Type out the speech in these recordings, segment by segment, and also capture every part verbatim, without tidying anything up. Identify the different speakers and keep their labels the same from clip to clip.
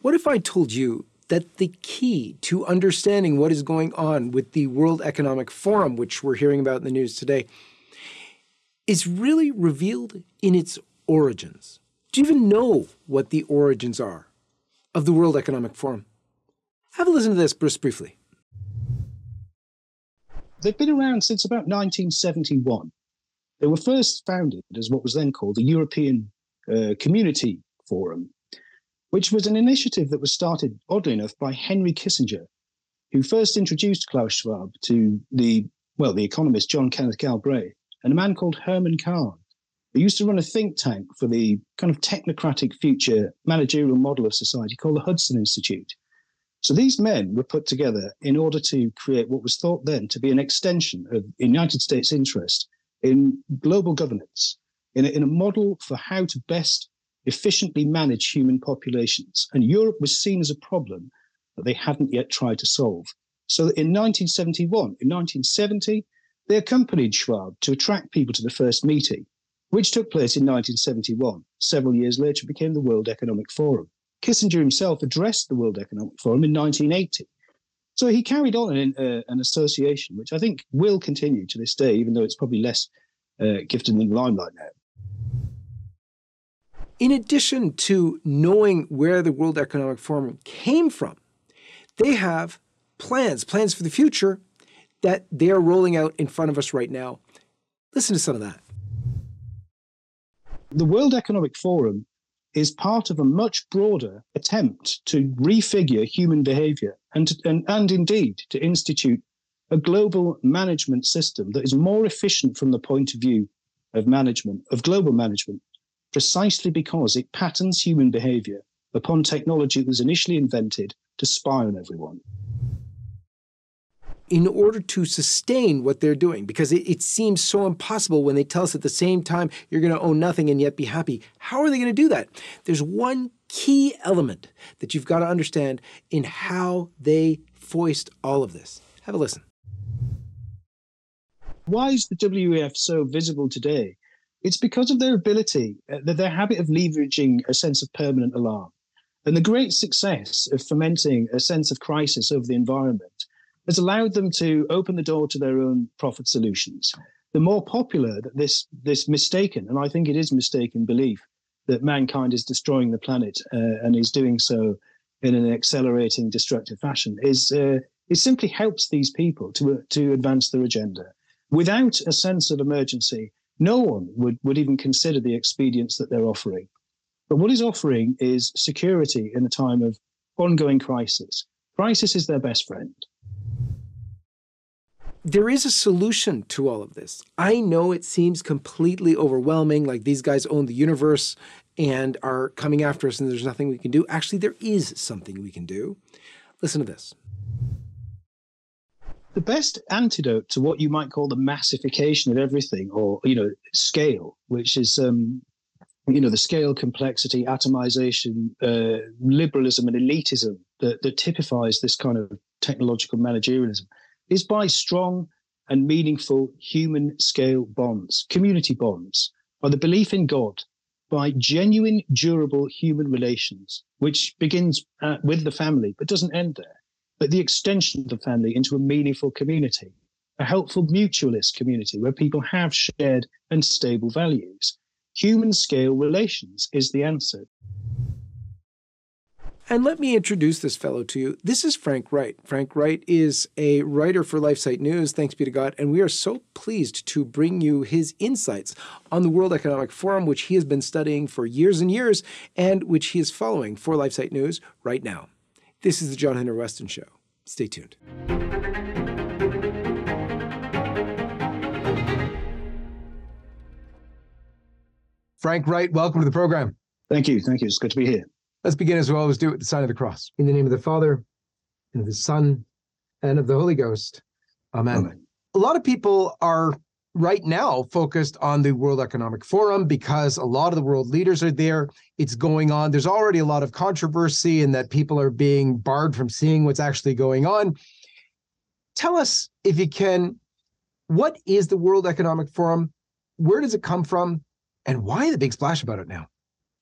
Speaker 1: What if I told you that the key to understanding what is going on with the World Economic Forum, which we're hearing about in the news today, is really revealed in its origins? Do you even know what the origins are of the World Economic Forum? Have a listen to this just briefly.
Speaker 2: They've been around since about nineteen seventy-one. They were first founded as what was then called the European uh, Community Forum, which was an initiative that was started, oddly enough, by Henry Kissinger, who first introduced Klaus Schwab to the, well, the economist John Kenneth Galbraith, and a man called Herman Kahn, who used to run a think tank for the kind of technocratic future managerial model of society called the Hudson Institute. So these men were put together in order to create what was thought then to be an extension of the United States' interest in global governance, in a, in a model for how to best efficiently manage human populations. And Europe was seen as a problem that they hadn't yet tried to solve. So in nineteen seventy-one, in nineteen seventy, they accompanied Schwab to attract people to the first meeting, which took place in nineteen seventy-one. Several years later, it became the World Economic Forum. Kissinger himself addressed the World Economic Forum in nineteen eighty. So he carried on an, uh, an association, which I think will continue to this day, even though it's probably less uh, gifted in the limelight now.
Speaker 1: In addition to knowing where the World Economic Forum came from, they have plans, plans for the future that they are rolling out in front of us right now. Listen to some of that.
Speaker 2: The World Economic Forum is part of a much broader attempt to refigure human behavior and, to, and, and indeed to institute a global management system that is more efficient from the point of view of management, of global management, precisely because it patterns human behavior upon technology that was initially invented to spy on everyone.
Speaker 1: In order to sustain what they're doing, because it, it seems so impossible when they tell us at the same time you're going to own nothing and yet be happy. How are they going to do that? There's one key element that you've got to understand in how they foist all of this. Have a listen.
Speaker 2: Why is the W E F so visible today? It's because of their ability, uh, their habit of leveraging a sense of permanent alarm, and the great success of fomenting a sense of crisis over the environment has allowed them to open the door to their own profit solutions. The more popular that this, this mistaken, and I think it is mistaken, belief that mankind is destroying the planet uh, and is doing so in an accelerating, destructive fashion is, uh, it simply helps these people to, uh, to advance their agenda. Without a sense of emergency, no one would, would even consider the expedients that they're offering. But what is offering is security in a time of ongoing crisis. Crisis is their best friend.
Speaker 1: There is a solution to all of this. I know it seems completely overwhelming, like these guys own the universe and are coming after us and there's nothing we can do. Actually, there is something we can do. Listen to this.
Speaker 2: The best antidote to what you might call the massification of everything, or, you know, scale, which is, um, you know, the scale, complexity, atomization, uh, liberalism and elitism that, that typifies this kind of technological managerialism, is by strong and meaningful human scale bonds, community bonds, by the belief in God, by genuine, durable human relations, which begins uh, with the family, but doesn't end there, but the extension of the family into a meaningful community, a helpful mutualist community where people have shared and stable values. Human scale relations is the answer.
Speaker 1: And let me introduce this fellow to you. This is Frank Wright. Frank Wright is a writer for LifeSite News, thanks be to God, and we are so pleased to bring you his insights on the World Economic Forum, which he has been studying for years and years, and which he is following for LifeSite News right now. This is the John Henry Weston Show. Stay tuned. Frank Wright, welcome to the program.
Speaker 2: Thank you. Thank you. It's good to be here.
Speaker 1: Let's begin as we always do with the sign of the cross. In the name of the Father, and of the Son, and of the Holy Ghost. Amen. Amen. A lot of people are right now focused on the World Economic Forum because a lot of the world leaders are there. It's going on. There's already a lot of controversy in that people are being barred from seeing what's actually going on. Tell us, if you can, what is the World Economic Forum? Where does it come from? And why the big splash about it now?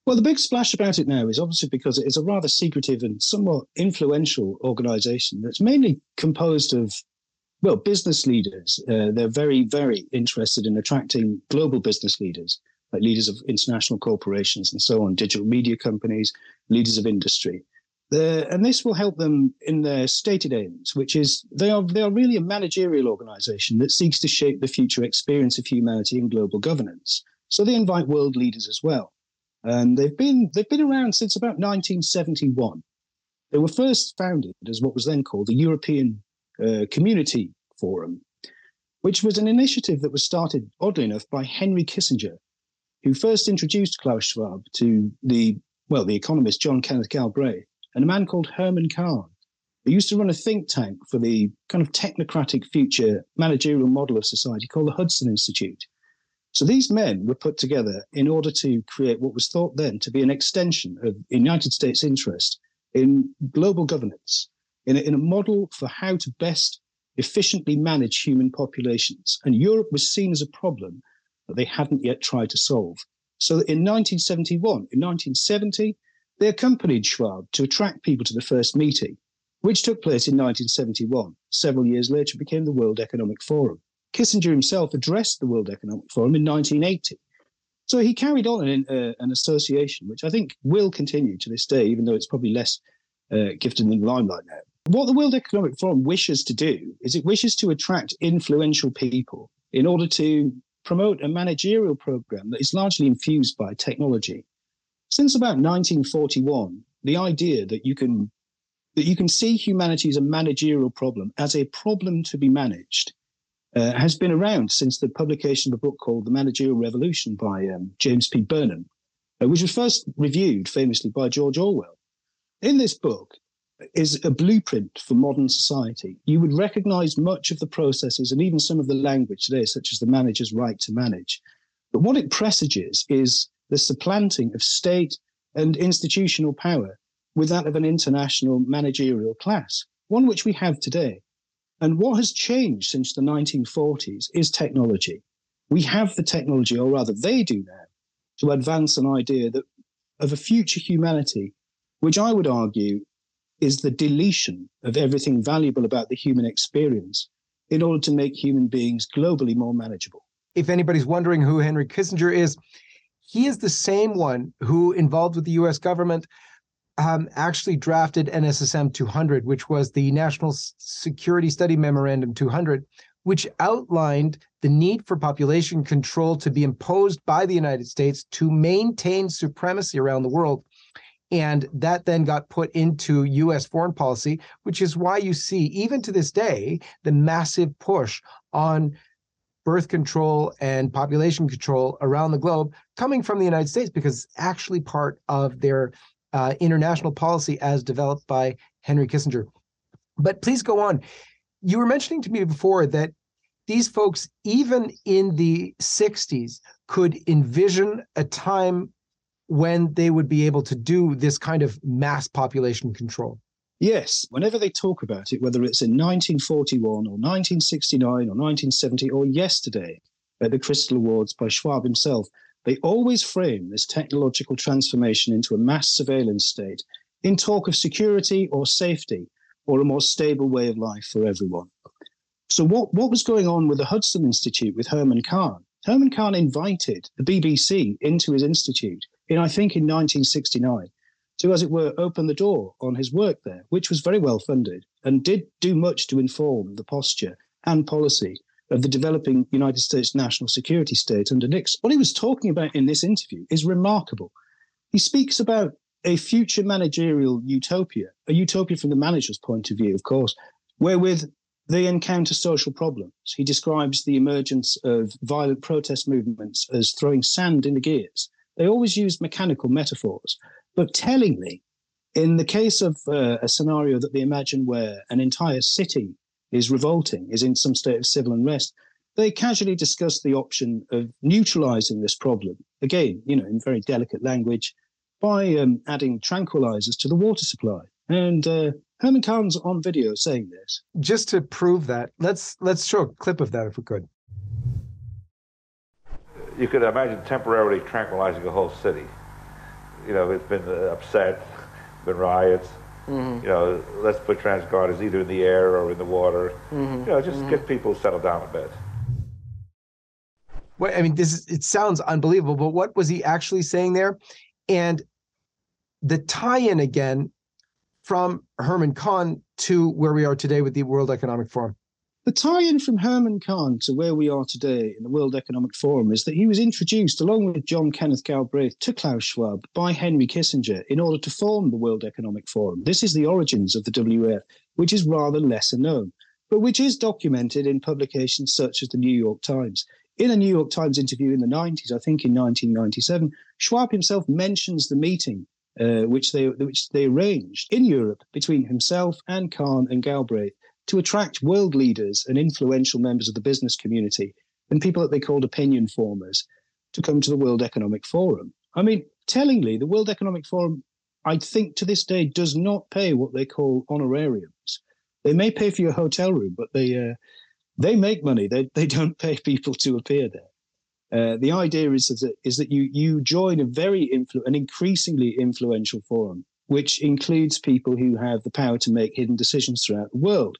Speaker 2: Well, the big splash about it now is obviously because it is a rather secretive and somewhat influential organization that's mainly composed of, well, business leaders. Uh, they're very, very interested in attracting global business leaders, like leaders of international corporations and so on, digital media companies, leaders of industry. The, and this will help them in their stated aims, which is they are they are really a managerial organization that seeks to shape the future experience of humanity in global governance. So they invite world leaders as well. And they've been they've been around since about nineteen seventy-one. They were first founded as what was then called the European uh, Community Forum, which was an initiative that was started, oddly enough, by Henry Kissinger, who first introduced Klaus Schwab to the, well, the economist John Kenneth Galbraith, and a man called Herman Kahn, who used to run a think tank for the kind of technocratic future managerial model of society called the Hudson Institute. So these men were put together in order to create what was thought then to be an extension of the United States' interest in global governance, in a, in a model for how to best efficiently manage human populations. And Europe was seen as a problem that they hadn't yet tried to solve. So in nineteen seventy-one, in nineteen seventy, they accompanied Schwab to attract people to the first meeting, which took place in nineteen seventy-one. Several years later, it became the World Economic Forum. Kissinger himself addressed the World Economic Forum in nineteen eighty. So he carried on an, uh, an association, which I think will continue to this day, even though it's probably less uh, gifted in the limelight now. What the World Economic Forum wishes to do is it wishes to attract influential people in order to promote a managerial program that is largely infused by technology. Since about nineteen forty-one, the idea that you can that you can see humanity as a managerial problem, as a problem to be managed, uh, has been around since the publication of a book called The Managerial Revolution by um, James P. Burnham, uh, which was first reviewed famously by George Orwell. In this book is a blueprint for modern society. You would recognize much of the processes and even some of the language today, such as the manager's right to manage. But what it presages is the supplanting of state and institutional power with that of an international managerial class, one which we have today. And what has changed since the nineteen forties is technology. We have the technology, or rather they do now, to advance an idea that of a future humanity, which I would argue is the deletion of everything valuable about the human experience in order to make human beings globally more manageable.
Speaker 1: If anybody's wondering who Henry Kissinger is, he is the same one who, involved with the U S government, um, actually drafted N S S M two hundred, which was the National Security Study Memorandum two hundred, which outlined the need for population control to be imposed by the United States to maintain supremacy around the world. And that then got put into U S foreign policy, which is why you see, even to this day, the massive push on birth control and population control around the globe coming from the United States, because it's actually part of their uh, international policy as developed by Henry Kissinger. But please go on. You were mentioning to me before that these folks, even in the sixties, could envision a time when they would be able to do this kind of mass population control.
Speaker 2: Yes, whenever they talk about it, whether it's in nineteen forty-one or nineteen sixty-nine or nineteen seventy or yesterday at the Crystal Awards by Schwab himself, they always frame this technological transformation into a mass surveillance state in talk of security or safety or a more stable way of life for everyone. So what, what was going on with the Hudson Institute with Herman Kahn? Herman Kahn invited the B B C into his institute in, I think, in nineteen sixty-nine, to, as it were, open the door on his work there, which was very well funded and did do much to inform the posture and policy of the developing United States national security state under Nixon. What he was talking about in this interview is remarkable. He speaks about a future managerial utopia, a utopia from the manager's point of view, of course, wherewith they encounter social problems. He describes the emergence of violent protest movements as throwing sand in the gears. They always use mechanical metaphors. But tellingly, in the case of uh, a scenario that they imagine where an entire city is revolting, is in some state of civil unrest, they casually discuss the option of neutralizing this problem, again, you know, in very delicate language, by um, adding tranquilizers to the water supply. And uh, Herman Kahn's on video saying this.
Speaker 1: Just to prove that, let's let's show a clip of that if we could.
Speaker 3: You could imagine temporarily tranquilizing a whole city. you know, it's been upset, been riots. Mm-hmm. You know, let's put transponders either in the air or in the water. Mm-hmm. You know, just mm-hmm. get people settled down a bit.
Speaker 1: Well, I mean, this is, it sounds unbelievable, but what was he actually saying there? And the tie-in again from Herman Kahn to where we are today with the World Economic Forum.
Speaker 2: The tie-in from Herman Kahn to where we are today in the World Economic Forum is that he was introduced, along with John Kenneth Galbraith, to Klaus Schwab by Henry Kissinger in order to form the World Economic Forum. This is the origins of the W E F, which is rather lesser known, but which is documented in publications such as the New York Times. In a New York Times interview in the nineties, I think in nineteen ninety-seven, Schwab himself mentions the meeting uh, which they which they arranged in Europe between himself and Kahn and Galbraith to attract world leaders and influential members of the business community and people that they called opinion formers to come to the World Economic Forum. I mean, tellingly, the World Economic Forum, I think to this day, does not pay what they call honorariums. They may pay for your hotel room, but they uh, they make money. They they don't pay people to appear there. Uh, the idea is that is that you you join a very influ- an increasingly influential forum, which includes people who have the power to make hidden decisions throughout the world.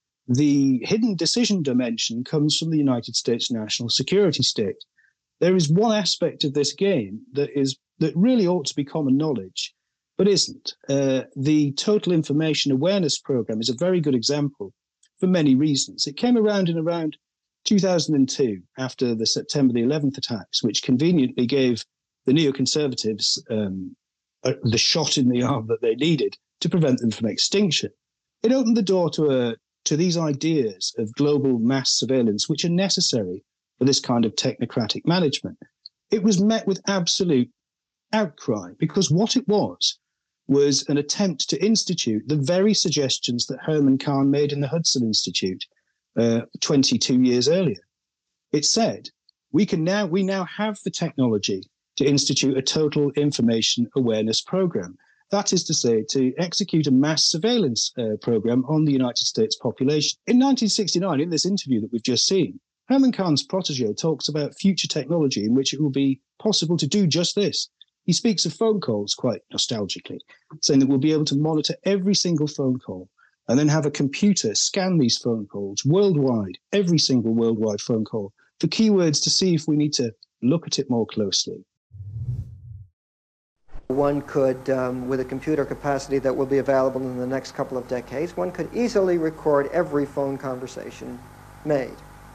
Speaker 2: The hidden decision dimension comes from the United States national security state. There is one aspect of this game that is that really ought to be common knowledge, but isn't. Uh, the Total Information Awareness Program is a very good example for many reasons. It came around in around two thousand two, after the September the eleventh attacks, which conveniently gave the neoconservatives um, uh, the shot in the arm that they needed to prevent them from extinction. It opened the door to a to these ideas of global mass surveillance, which are necessary for this kind of technocratic management. It was met with absolute outcry, because what it was was an attempt to institute the very suggestions that Herman Kahn made in the Hudson Institute uh, twenty-two years earlier. It said, we can now we now have the technology to institute a total information awareness program. That is to say, to execute a mass surveillance uh, program on the United States population. In nineteen sixty-nine, in this interview that we've just seen, Herman Kahn's protege talks about future technology in which it will be possible to do just this. He speaks of phone calls quite nostalgically, saying that we'll be able to monitor every single phone call and then have a computer scan these phone calls worldwide, every single worldwide phone call, for keywords to see if we need to look at it more closely.
Speaker 4: One could, um, with a computer capacity that will be available in the next couple of decades, one could easily record every phone conversation made.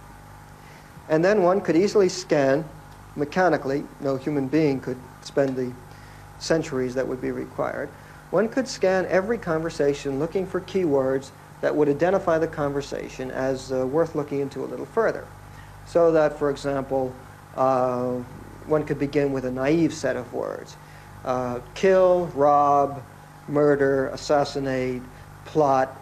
Speaker 4: And then one could easily scan mechanically, no human being could spend the centuries that would be required. One could scan every conversation looking for keywords that would identify the conversation as uh, worth looking into a little further. So that, for example, uh, one could begin with a naive set of words. Uh, kill, rob, murder, assassinate, plot.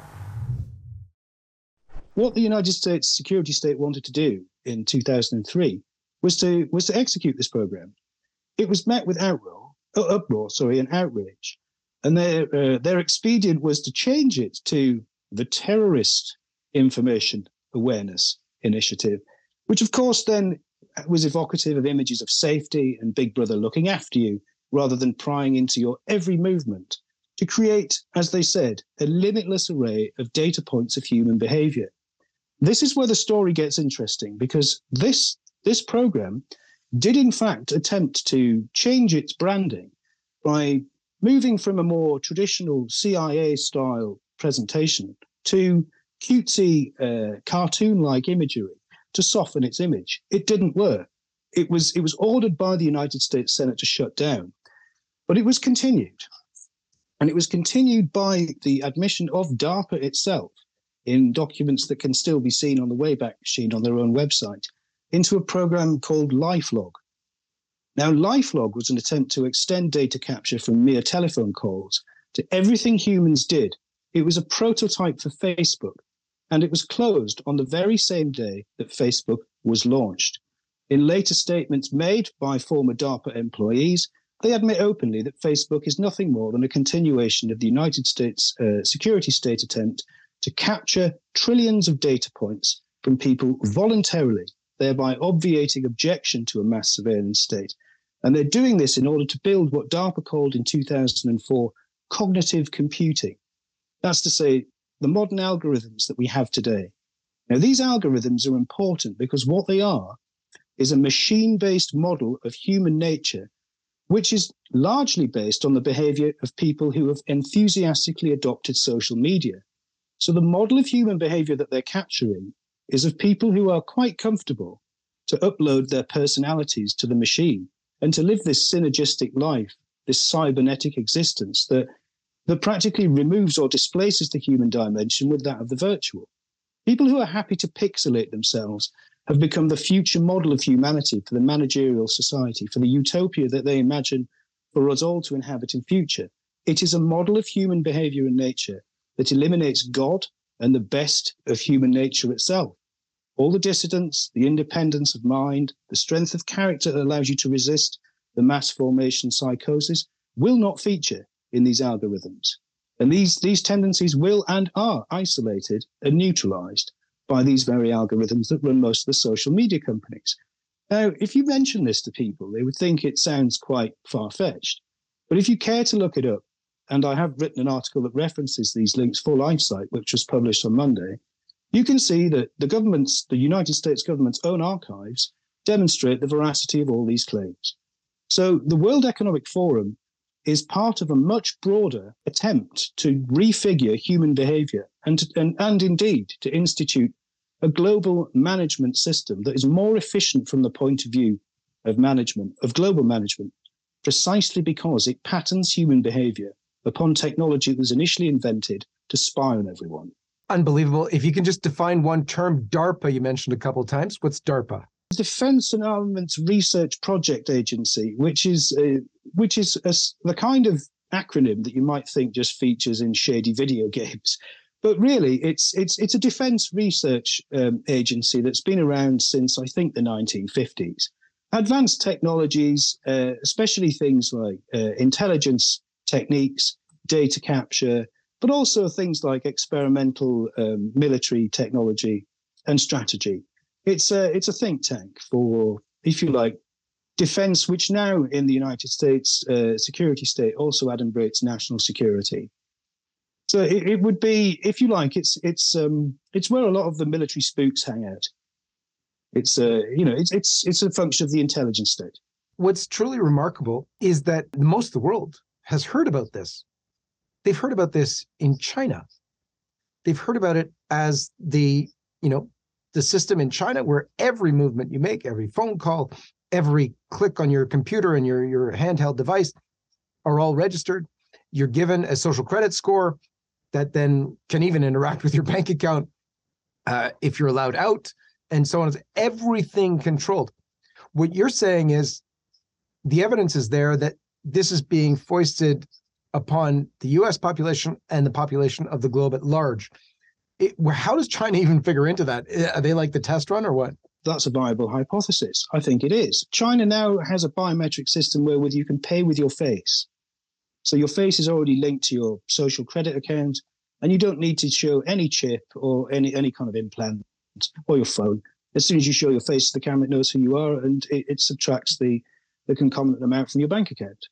Speaker 2: What the United States security state wanted to do in two thousand three was to was to execute this program. It was met with outroar, uh, uproar, sorry, and outrage, and their uh, their expedient was to change it to the Terrorist Information Awareness Initiative, which of course then was evocative of images of safety and Big Brother looking after you, rather than prying into your every movement, to create, as they said, a limitless array of data points of human behavior. This is where the story gets interesting, because this, this program did in fact attempt to change its branding by moving from a more traditional C I A-style presentation to cutesy, uh, cartoon-like imagery to soften its image. It didn't work. It was, it was ordered by the United States Senate to shut down. But it was continued, and it was continued by the admission of DARPA itself in documents that can still be seen on the Wayback Machine on their own website, into a program called LifeLog. Now, LifeLog was an attempt to extend data capture from mere telephone calls to everything humans did. It was a prototype for Facebook, and it was closed on the very same day that Facebook was launched. In later statements made by former DARPA employees, they admit openly that Facebook is nothing more than a continuation of the United States uh, security state attempt to capture trillions of data points from people voluntarily, thereby obviating objection to a mass surveillance state, And they're doing this in order to build what DARPA called in two thousand four cognitive computing. That's to say, the modern algorithms that we have today. Now, these algorithms are important because what they are is a machine-based model of human nature, which is largely based on the behavior of people who have enthusiastically adopted social media. So the model of human behavior that they're capturing is of people who are quite comfortable to upload their personalities to the machine and to live this synergistic life, this cybernetic existence that, that practically removes or displaces the human dimension with that of the virtual. People who are happy to pixelate themselves have become the future model of humanity for the managerial society, for the utopia that they imagine for us all to inhabit in future. It is a model of human behavior and nature that eliminates God and the best of human nature itself. All the dissidence, the independence of mind, the strength of character that allows you to resist the mass formation psychosis will not feature in these algorithms. And these, these tendencies will and are isolated and neutralized by these very algorithms that run most of the social media companies. Now, if you mention this to people, they would think it sounds quite far-fetched. But if you care to look it up, and I have written an article that references these links for LifeSite, which was published on Monday, you can see that the government's, the United States government's own archives demonstrate the veracity of all these claims. So the World Economic Forum is part of a much broader attempt to refigure human behavior and, to, and, and indeed to institute a global management system that is more efficient from the point of view of management, of global management, precisely because it patterns human behavior upon technology that was initially invented to spy on everyone.
Speaker 1: Unbelievable. If you can just define one term, DARPA, you mentioned a couple of times. What's DARPA?
Speaker 2: Defense and Armaments Research Project Agency, which is uh, which is a, the kind of acronym that you might think just features in shady video games, but really it's it's it's a defense research um, agency that's been around since I think the nineteen fifties. Advanced technologies, uh, especially things like uh, intelligence techniques, data capture, but also things like experimental um, military technology and strategy. It's a, it's a think tank for, if you like, defense, which now in the United States uh, security state also adumbrates national security. So it, it would be, if you like, it's it's um, it's where a lot of the military spooks hang out. It's uh, you know, it's it's it's a function of the intelligence state.
Speaker 1: What's truly remarkable is that most of the world has heard about this. They've heard about this in China. They've heard about it as the, you know, the system in China where every movement you make, every phone call, every click on your computer and your, your handheld device are all registered. You're given a social credit score that then can even interact with your bank account uh, if you're allowed out, and so on. Everything controlled. What you're saying is the evidence is there that this is being foisted upon the U S population and the population of the globe at large. It, how does China even figure into that? Are they like the test run or what?
Speaker 2: That's a viable hypothesis. I think it is. China now has a biometric system where you can pay with your face. So your face is already linked to your social credit account, and you don't need to show any chip or any, any kind of implant or your phone. As soon as you show your face to the camera, it knows who you are, and it, it subtracts the, the concomitant amount from your bank account.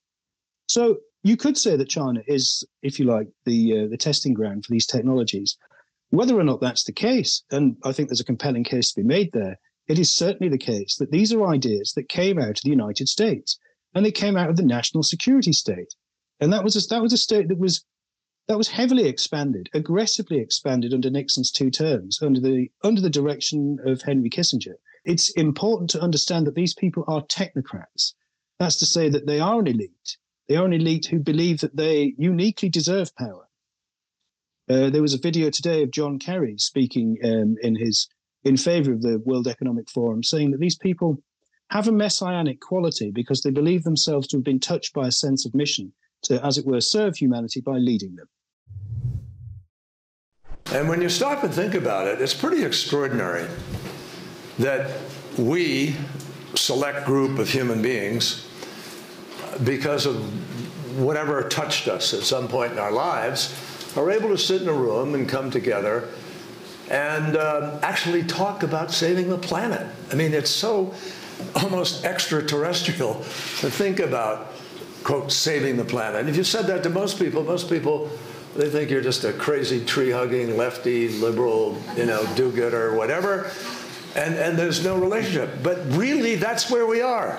Speaker 2: So you could say that China is, if you like, the uh, the testing ground for these technologies. Whether or not that's the case, and I think there's a compelling case to be made there, it is certainly the case that these are ideas that came out of the United States, and they came out of the national security state. And that was a, that was a state that was that was heavily expanded, aggressively expanded under Nixon's two terms, under the under the direction of Henry Kissinger. It's important to understand that these people are technocrats. That's to say that they are an elite. They are an elite who believe that they uniquely deserve power. Uh, there was a video today of John Kerry speaking um, in his in favor of the World Economic Forum, saying that these people have a messianic quality because they believe themselves to have been touched by a sense of mission to, as it were, serve humanity by leading them.
Speaker 5: And when you stop and think about it, it's pretty extraordinary that we, select group of human beings, because of whatever touched us at some point in our lives, are able to sit in a room and come together and uh, actually talk about saving the planet. I mean, it's so, almost extraterrestrial to think about, quote, saving the planet. And if you said that to most people, most people, they think you're just a crazy tree-hugging, lefty, liberal, you know, do-gooder, whatever, and, and there's no relationship. But really, that's where we are.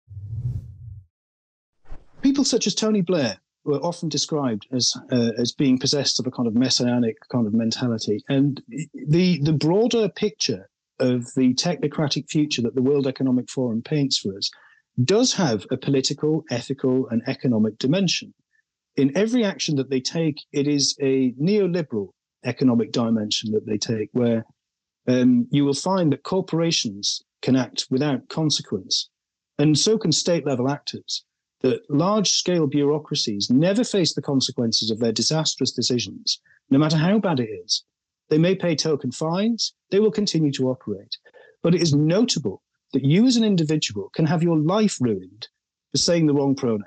Speaker 2: People such as Tony Blair were often described as uh, as being possessed of a kind of messianic kind of mentality. And the the broader picture of the technocratic future that the World Economic Forum paints for us does have a political, ethical, and economic dimension. In every action that they take, it is a neoliberal economic dimension that they take, where um, you will find that corporations can act without consequence, and so can state-level actors. That large-scale bureaucracies never face the consequences of their disastrous decisions, no matter how bad it is. They may pay token fines, they will continue to operate. But it is notable that you as an individual can have your life ruined for saying the wrong pronoun.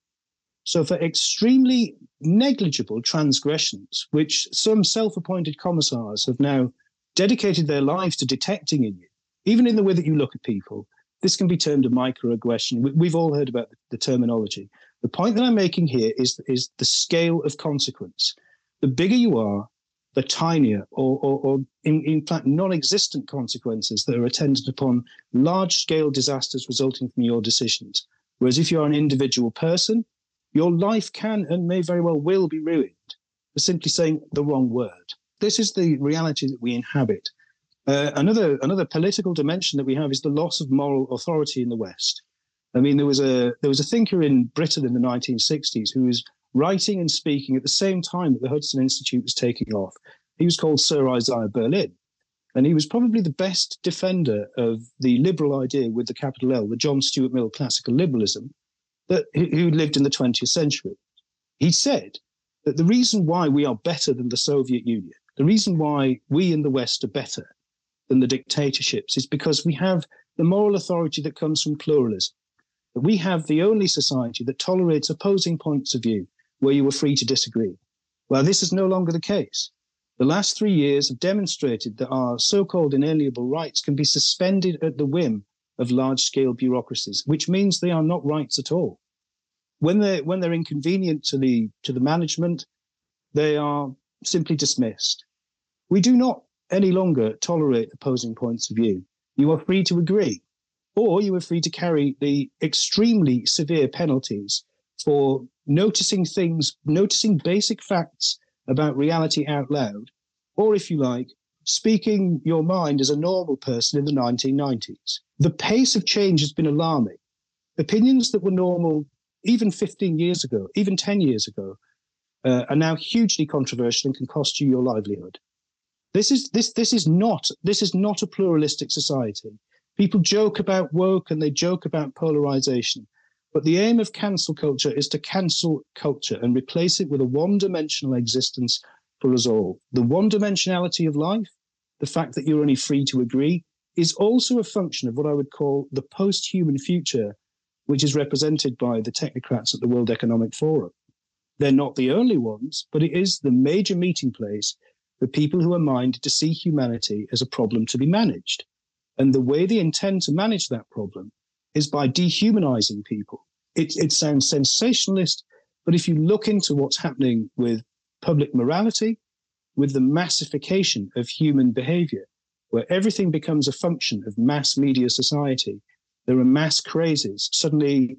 Speaker 2: So for extremely negligible transgressions, which some self-appointed commissars have now dedicated their lives to detecting in you, even in the way that you look at people, this can be termed a microaggression. We've all heard about the terminology. The point that I'm making here is, is the scale of consequence. The bigger you are, the tinier or, or, or in, in fact, non-existent consequences that are attendant upon large-scale disasters resulting from your decisions. Whereas if you're an individual person, your life can and may very well will be ruined for simply saying the wrong word. This is the reality that we inhabit. Uh, another another political dimension that we have is the loss of moral authority in the West. I mean, there was a there was a thinker in Britain in the nineteen sixties who was writing and speaking at the same time that the Hudson Institute was taking off. He was called Sir Isaiah Berlin, and he was probably the best defender of the liberal idea with the capital L, the John Stuart Mill classical liberalism, that who lived in the twentieth century. He said that the reason why we are better than the Soviet Union, the reason why we in the West are better than the dictatorships is because we have the moral authority that comes from pluralism. That we have the only society that tolerates opposing points of view where you are free to disagree. Well, this is no longer the case. The last three years have demonstrated that our so-called inalienable rights can be suspended at the whim of large-scale bureaucracies, which means they are not rights at all. When they're, when they're inconvenient to the, to the management, they are simply dismissed. We do not any longer tolerate opposing points of view. You are free to agree, or you are free to carry the extremely severe penalties for noticing things, noticing basic facts about reality out loud, or if you like, speaking your mind as a normal person in the nineteen nineties. The pace of change has been alarming. Opinions that were normal even fifteen years ago, even ten years ago, uh, are now hugely controversial and can cost you your livelihood. This is this this is not this is not a pluralistic society. People joke about woke and they joke about polarization, but the aim of cancel culture is to cancel culture and replace it with a one-dimensional existence for us all. The one-dimensionality of life, the fact that you're only free to agree, is also a function of what I would call the post-human future, which is represented by the technocrats at the World Economic Forum. They're not the only ones, but it is the major meeting place for people who are minded to see humanity as a problem to be managed. And the way they intend to manage that problem is by dehumanizing people. It, it sounds sensationalist, but if you look into what's happening with public morality, with the massification of human behavior, where everything becomes a function of mass media society, there are mass crazes. Suddenly,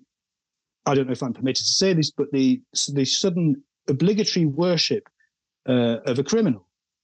Speaker 2: I don't know if I'm permitted to say this, but the, the sudden obligatory worship uh, of a criminal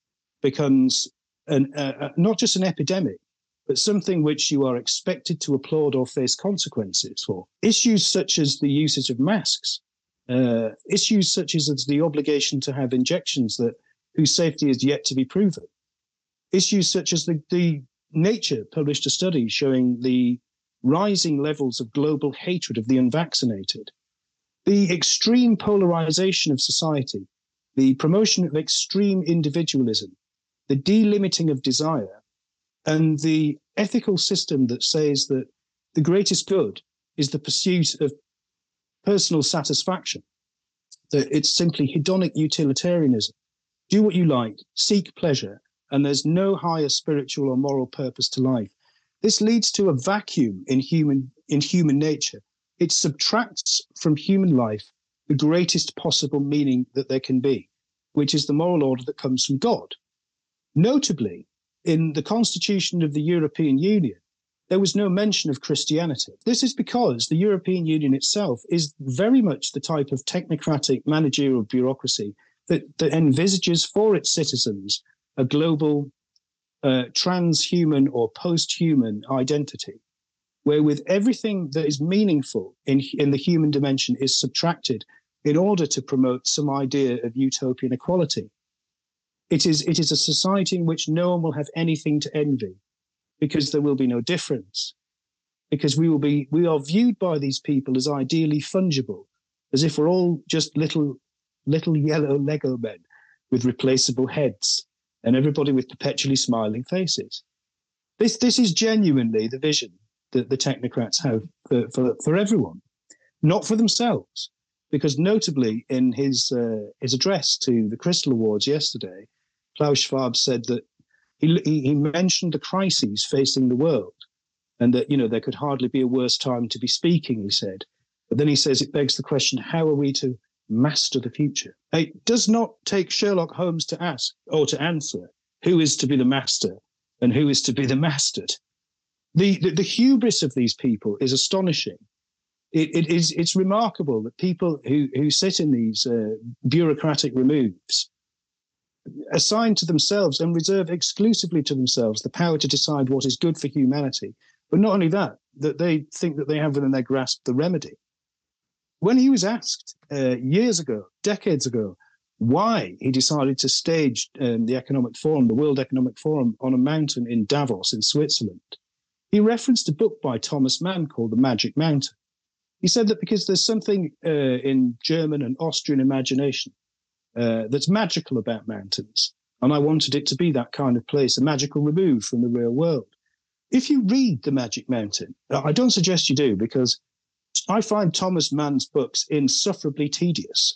Speaker 2: becomes an, uh, not just an epidemic, but something which you are expected to applaud or face consequences for. Issues such as the usage of masks, uh, issues such as the obligation to have injections that whose safety is yet to be proven, issues such as the, the Nature published a study showing the rising levels of global hatred of the unvaccinated, the extreme polarization of society, the promotion of extreme individualism, the delimiting of desire, and the ethical system that says that the greatest good is the pursuit of personal satisfaction, that it's simply hedonic utilitarianism. Do what you like, seek pleasure, and there's no higher spiritual or moral purpose to life. This leads to a vacuum in human, in human nature. It subtracts from human life the greatest possible meaning that there can be, which is the moral order that comes from God. Notably, in the Constitution of the European Union, there was no mention of Christianity. This is because the European Union itself is very much the type of technocratic managerial bureaucracy that, that envisages for its citizens a global uh, transhuman or post-human identity, where with everything that is meaningful in, in the human dimension is subtracted in order to promote some idea of utopian equality. It is, it is a society in which no one will have anything to envy, because there will be no difference, because we will be, we are viewed by these people as ideally fungible, as if we're all just little, little yellow Lego men with replaceable heads, and everybody with perpetually smiling faces. This, this is genuinely the vision that the technocrats have for, for, for everyone, not for themselves. Because notably in his, uh, his address to the Crystal Awards yesterday, Klaus Schwab said that he, he mentioned the crises facing the world, and that, you know, there could hardly be a worse time to be speaking, he said. But then he says it begs the question, how are we to master the future? It does not take Sherlock Holmes to ask or to answer who is to be the master and who is to be the mastered. The, the, the hubris of these people is astonishing. It, it is, it's remarkable that people who, who sit in these uh, bureaucratic removes assign to themselves and reserve exclusively to themselves the power to decide what is good for humanity. But not only that, that they think that they have within their grasp the remedy. When he was asked uh, years ago, decades ago, why he decided to stage um, the Economic Forum, the World Economic Forum, on a mountain in Davos in Switzerland, he referenced a book by Thomas Mann called The Magic Mountain. He said that because there's something uh, in German and Austrian imagination uh, that's magical about mountains, and I wanted it to be that kind of place, a magical remove from the real world. If you read The Magic Mountain, I don't suggest you do, because I find Thomas Mann's books insufferably tedious.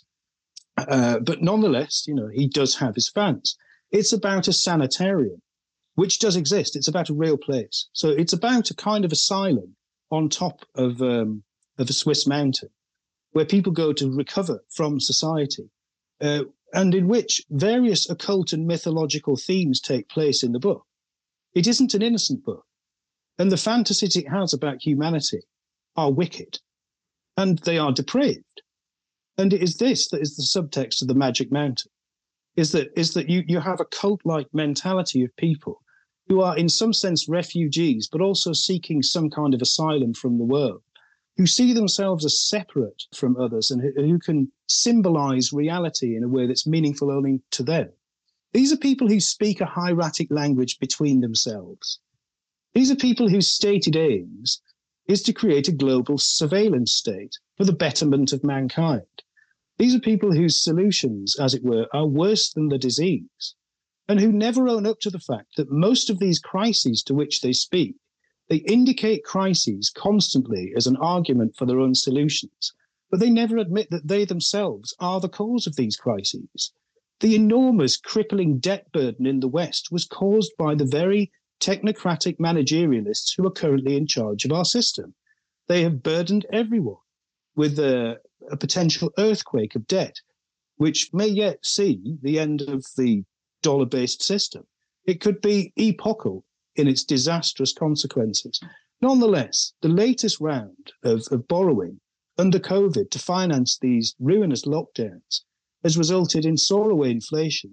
Speaker 2: Uh, but nonetheless, you know, he does have his fans. It's about a sanitarium, which does exist. It's about a real place. So it's about a kind of asylum on top of um, of a Swiss mountain, where people go to recover from society, uh, and in which various occult and mythological themes take place in the book. It isn't an innocent book, and the fantasies it has about humanity are wicked, and they are depraved. And it is this that is the subtext of The Magic Mountain, is that is that you, you have a cult-like mentality of people who are in some sense refugees, but also seeking some kind of asylum from the world, who see themselves as separate from others and who, who can symbolize reality in a way that's meaningful only to them. These are people who speak a hieratic language between themselves. These are people whose stated aims is to create a global surveillance state for the betterment of mankind. These are people whose solutions, as it were, are worse than the disease, and who never own up to the fact that most of these crises to which they speak, they indicate crises constantly as an argument for their own solutions, but they never admit that they themselves are the cause of these crises. The enormous crippling debt burden in the West was caused by the very technocratic managerialists who are currently in charge of our system. They have burdened everyone with a, a potential earthquake of debt, which may yet see the end of the dollar-based system. It could be epochal in its disastrous consequences. Nonetheless, the latest round of, of borrowing under COVID to finance these ruinous lockdowns has resulted in soaring inflation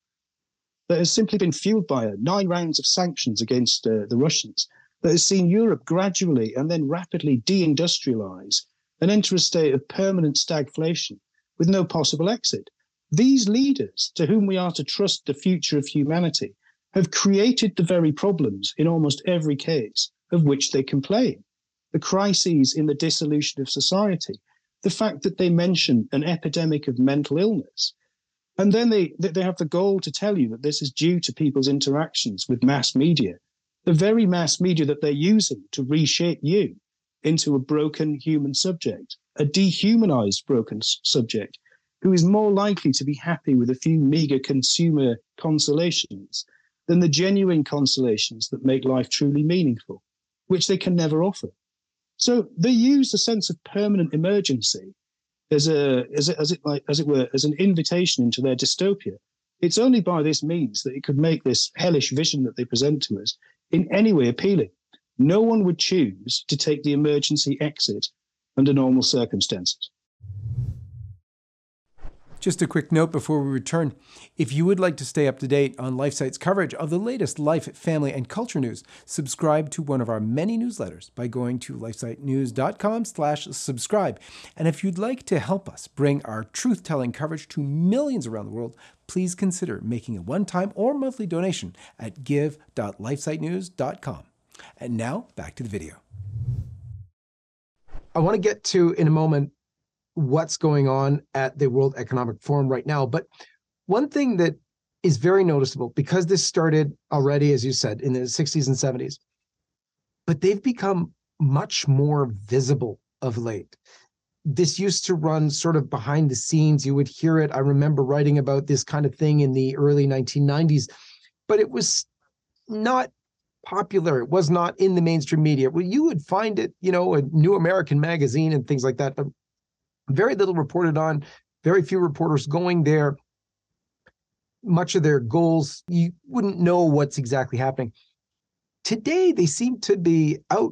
Speaker 2: that has simply been fueled by a nine rounds of sanctions against uh, the Russians, that has seen Europe gradually and then rapidly deindustrialize and enter a state of permanent stagflation with no possible exit. These leaders, to whom we are to trust the future of humanity, have created the very problems in almost every case of which they complain. The crises in the dissolution of society, the fact that they mention an epidemic of mental illness, and then they, they have the goal to tell you that this is due to people's interactions with mass media, the very mass media that they're using to reshape you into a broken human subject, a dehumanized broken subject, who is more likely to be happy with a few meager consumer consolations than the genuine consolations that make life truly meaningful. which they can never offer. So they use a sense of permanent emergency as a, as a, as it like, as it were, as an invitation into their dystopia. It's only by this means that it could make this hellish vision that they present to us in any way appealing. No one would choose to take the emergency exit under normal circumstances.
Speaker 1: Just a quick note before we return. If you would like to stay up to date on LifeSite's coverage of the latest life, family, and culture news, subscribe to one of our many newsletters by going to lifesitenews.com slash subscribe. And if you'd like to help us bring our truth-telling coverage to millions around the world, please consider making a one-time or monthly donation at give dot lifesitenews dot com. And now, back to the video. I want to get to, in a moment, what's going on at the World Economic Forum right now. But one thing that is very noticeable, because this started already, as you said, in the sixties and seventies, but they've become much more visible of late. This used to run sort of behind the scenes. You would hear it. I remember writing about this kind of thing in the early nineteen nineties, but it was not popular. It was not in the mainstream media. Well, you would find it, you know, a New American Magazine and things like that, but very little reported on, very few reporters going there. Much of their goals, you wouldn't know what's exactly happening. Today, they seem to be out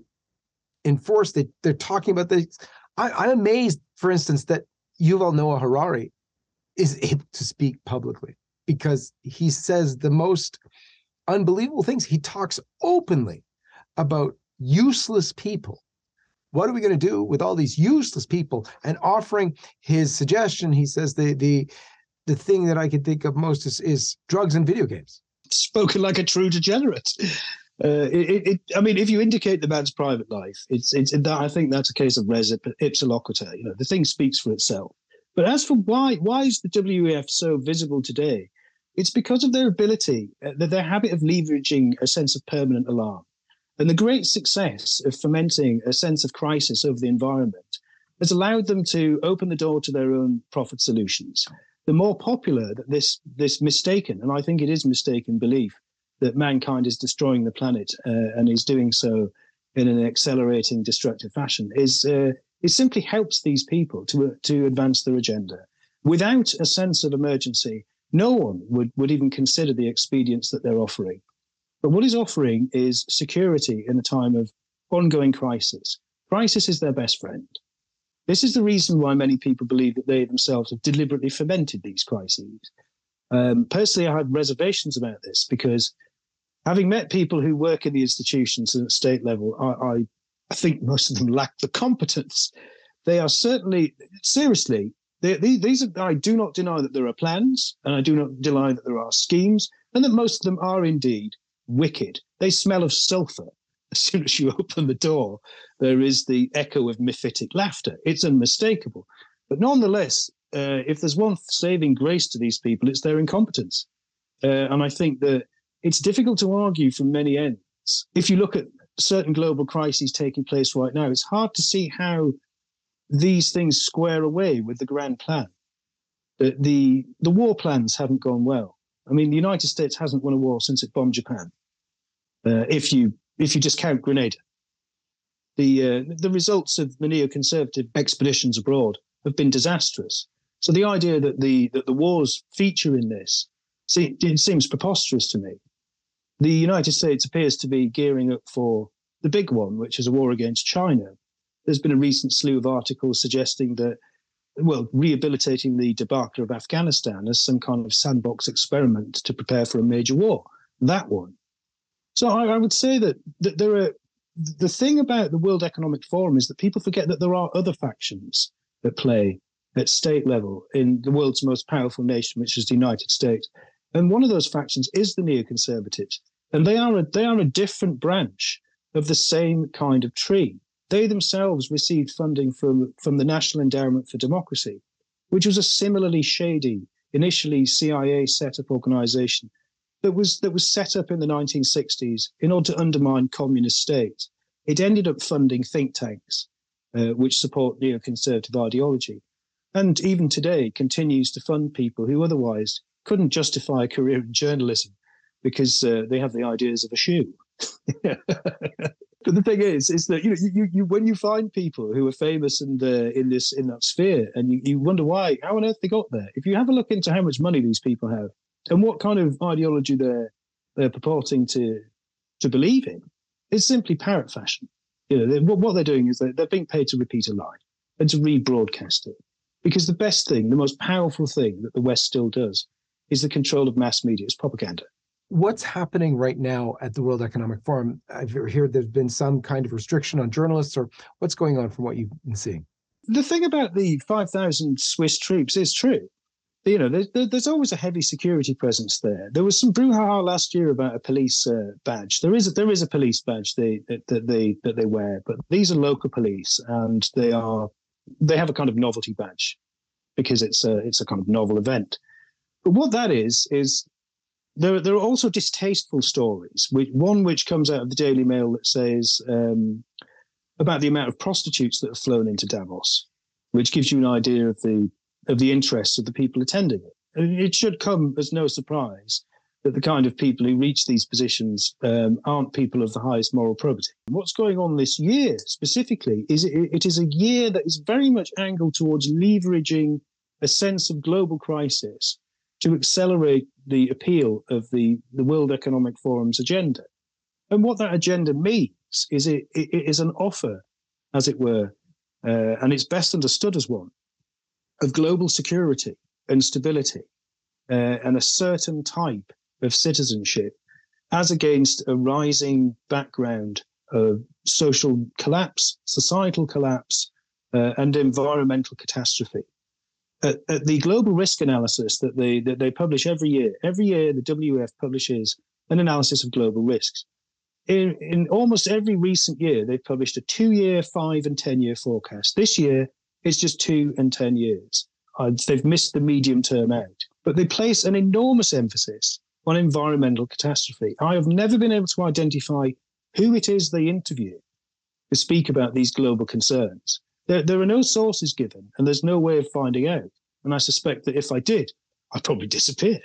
Speaker 1: in force. They, they're talking about this. I, I'm amazed, for instance, that Yuval Noah Harari is able to speak publicly, because he says the most unbelievable things. He talks openly about useless people. What are we going to do with all these useless people? And offering his suggestion, he says the the the thing that I can think of most is, is drugs and video games.
Speaker 2: Spoken like a true degenerate. Uh, it, it, I mean, if you indicate the man's private life, it's it's. I think that's a case of res ipsa loquitur. You know, the thing speaks for itself. But as for why why is the W E F so visible today? It's because of their ability, uh, their habit of leveraging a sense of permanent alarm. And the great success of fomenting a sense of crisis over the environment has allowed them to open the door to their own profit solutions. The more popular that this, this mistaken, and I think it is mistaken, belief that mankind is destroying the planet uh, and is doing so in an accelerating, destructive fashion is, uh, it simply helps these people to, uh, to advance their agenda. Without a sense of emergency, no one would, would even consider the expedients that they're offering. But what he's offering is security in a time of ongoing crisis. Crisis is their best friend. This is the reason why many people believe that they themselves have deliberately fomented these crises. Um, personally, I have reservations about this because having met people who work in the institutions at state level, I, I, I think most of them lack the competence. They are certainly, seriously, they, they, these are, I do not deny that there are plans, and I do not deny that there are schemes, and that most of them are indeed wicked. They smell of sulfur. As soon as you open the door, there is the echo of mephitic laughter. It's unmistakable. But nonetheless, uh, if there's one saving grace to these people, it's their incompetence. Uh, and I think that it's difficult to argue from many ends. If you look at certain global crises taking place right now, it's hard to see how these things square away with the grand plan. The, the, the war plans haven't gone well. I mean, the United States hasn't won a war since it bombed Japan. Uh, if you if you just count Grenada, the uh, the results of the neoconservative expeditions abroad have been disastrous. So the idea that the that the wars feature in this, see, it seems preposterous to me. The United States appears to be gearing up for the big one, which is a war against China. There's been a recent slew of articles suggesting that, well, rehabilitating the debacle of Afghanistan as some kind of sandbox experiment to prepare for a major war. That one. So I, I would say that, that there are, the thing about the World Economic Forum is that people forget that there are other factions that play at state level in the world's most powerful nation, which is the United States. And one of those factions is the neoconservatives. And they are a, they are a different branch of the same kind of tree. They themselves received funding from, from the National Endowment for Democracy, which was a similarly shady, initially C I A set-up organization that was, that was set up in the nineteen sixties in order to undermine communist states. It ended up funding think tanks, uh, which support neoconservative ideology, and even today continues to fund people who otherwise couldn't justify a career in journalism because uh, they have the ideas of a shoe. But the thing is, is that you know, you, you when you find people who are famous and uh, in this in that sphere, and you, you wonder why, how on earth they got there. If you have a look into how much money these people have and what kind of ideology they're they're purporting to to believe in, it's simply parrot fashion. You know, they, what they're doing is they're, they're being paid to repeat a lie and to rebroadcast it. Because the best thing, the most powerful thing that the West still does, is the control of mass media, it's propaganda.
Speaker 1: What's happening right now at the World Economic Forum? I've heard there's been some kind of restriction on journalists, or what's going on from what you've been seeing?
Speaker 2: The thing about the five thousand Swiss troops is true. You know, there, there's always a heavy security presence there. There was some brouhaha last year about a police uh, badge. There is a, there is a police badge they, that, that they that they wear, but these are local police, and they are they have a kind of novelty badge because it's a it's a kind of novel event. But what that is is There, there are also distasteful stories. One which comes out of the Daily Mail that says um, about the amount of prostitutes that have flown into Davos, which gives you an idea of the of the interests of the people attending it. And it should come as no surprise that the kind of people who reach these positions um, aren't people of the highest moral probity. What's going on this year specifically is it, it is a year that is very much angled towards leveraging a sense of global crisis to accelerate the appeal of the, the World Economic Forum's agenda. And what that agenda means is it, it, it is an offer, as it were, uh, and it's best understood as one, of global security and stability uh, and a certain type of citizenship as against a rising background of social collapse, societal collapse, uh, and environmental catastrophe. At, at the global risk analysis that they that they publish every year, every year the W E F publishes an analysis of global risks. In, in almost every recent year, they've published a two-year, five, and ten-year forecast. This year, it's just two and ten years. Uh, they've missed the medium term out. But they place an enormous emphasis on environmental catastrophe. I have never been able to identify who it is they interview to speak about these global concerns. There, there are no sources given, and there's no way of finding out. And I suspect that if I did, I'd probably disappear.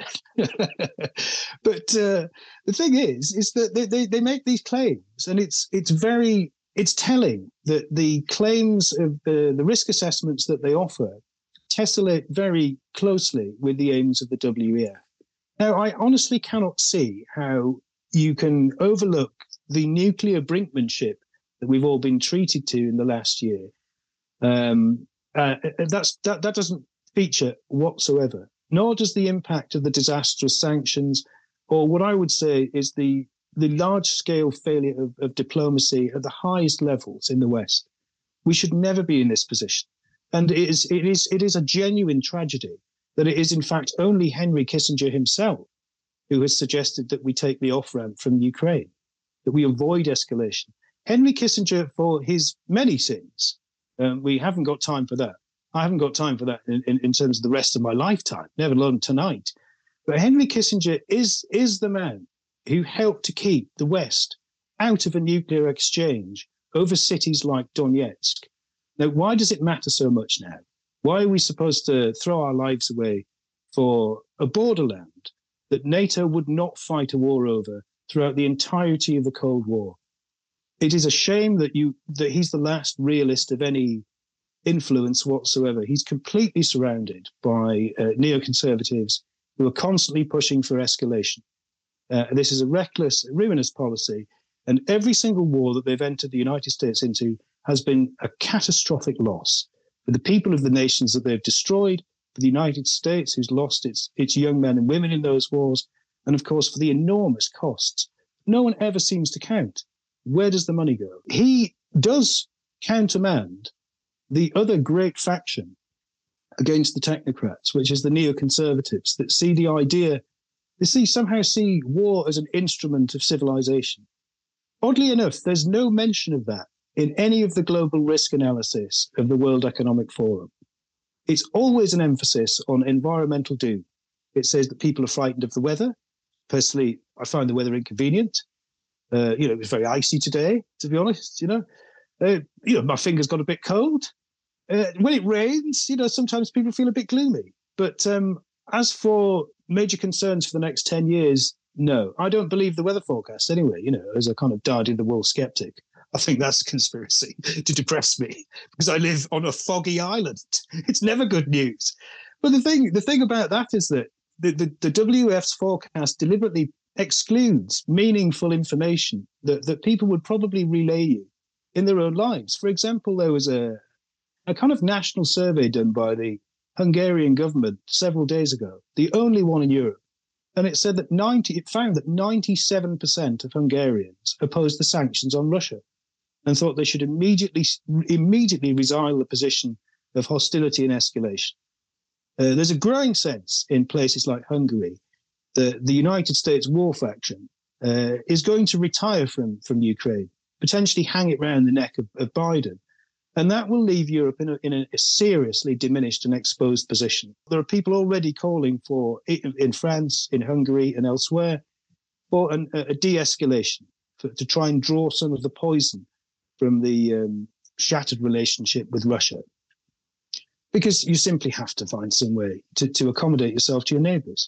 Speaker 2: But uh, the thing is, is that they, they, they make these claims, and it's it's very it's telling that the claims of the, the risk assessments that they offer tessellate very closely with the aims of the W E F. Now, I honestly cannot see how you can overlook the nuclear brinkmanship that we've all been treated to in the last year. Um, uh, that's that, that doesn't feature whatsoever, nor does the impact of the disastrous sanctions, or what I would say is the the large-scale failure of, of diplomacy at the highest levels in the West. We should never be in this position, and it is it is it is a genuine tragedy that it is in fact only Henry Kissinger himself who has suggested that we take the off-ramp from Ukraine, that we avoid escalation. Henry Kissinger, for his many sins, um, we haven't got time for that. I haven't got time for that in, in, in terms of the rest of my lifetime, never alone tonight. But Henry Kissinger is, is the man who helped to keep the West out of a nuclear exchange over cities like Donetsk. Now, why does it matter so much now? Why are we supposed to throw our lives away for a borderland that NATO would not fight a war over throughout the entirety of the Cold War? It is a shame that you that he's the last realist of any influence whatsoever. He's completely surrounded by uh, neoconservatives who are constantly pushing for escalation. Uh, this is a reckless, ruinous policy, and every single war that they've entered the United States into has been a catastrophic loss for the people of the nations that they've destroyed, for the United States, who's lost its its young men and women in those wars, and of course for the enormous costs. No one ever seems to count. Where does the money go? He does countermand the other great faction against the technocrats, which is the neoconservatives that see the idea, they see somehow see war as an instrument of civilization. Oddly enough, there's no mention of that in any of the global risk analysis of the World Economic Forum. It's always an emphasis on environmental doom. It says that people are frightened of the weather. Personally, I find the weather inconvenient. Uh, you know, it was very icy today, to be honest, you know. Uh, you know, my fingers got a bit cold. Uh, when it rains, you know, sometimes people feel a bit gloomy. But um, as for major concerns for the next ten years, no. I don't believe the weather forecast anyway, you know, as a kind of dyed-in-the-wool skeptic. I think that's a conspiracy to depress me because I live on a foggy island. It's never good news. But the thing, the thing about that is that the, the, the W F's forecast deliberately excludes meaningful information that, that people would probably relay you in their own lives. For example, there was a, a kind of national survey done by the Hungarian government several days ago, the only one in Europe. And it said that ninety, it found that ninety-seven percent of Hungarians opposed the sanctions on Russia and thought they should immediately, immediately resign the position of hostility and escalation. Uh, there's a growing sense in places like Hungary that the United States war faction uh, is going to retire from, from Ukraine, potentially hang it round the neck of, of Biden. And that will leave Europe in a, in a seriously diminished and exposed position. There are people already calling for, in France, in Hungary and elsewhere, for an, a de-escalation, for, to try and draw some of the poison from the um, shattered relationship with Russia. Because you simply have to find some way to, to accommodate yourself to your neighbours.